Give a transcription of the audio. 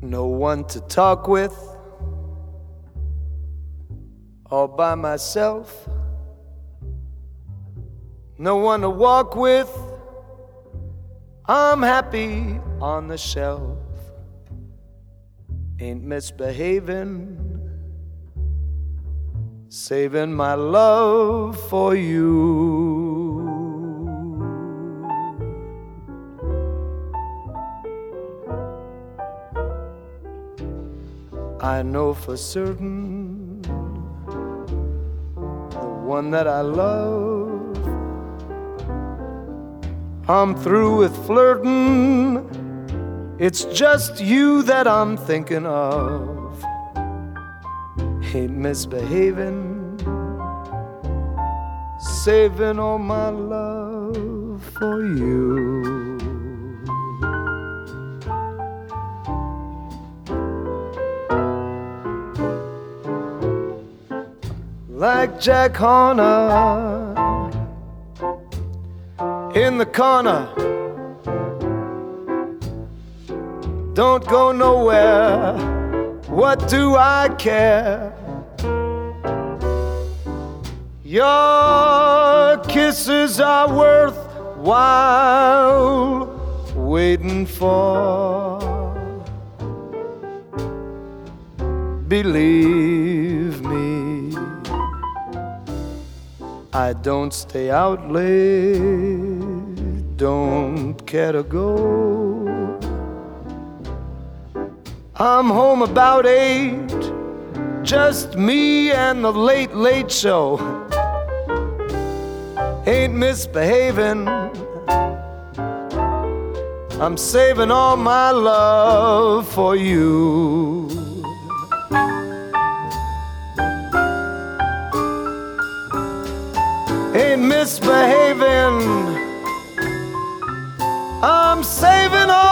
No one to talk with, all by myself. No one to walk with, I'm happy on the shelf. Ain't misbehaving, saving my love for you. I know for certain the one that I love, I'm through with flirting. It's just you that I'm thinking of. Ain't misbehaving, saving all my love for you. Like Jack Horner in the corner, don't go nowhere, what do I care? Your kisses are worthwhile waiting for. Believe me, I don't stay out late, don't care to go. I'm home about 8, just me and the late, late show. Ain't misbehaving, I'm saving all my love for you. Ain't misbehaving, I'm saving all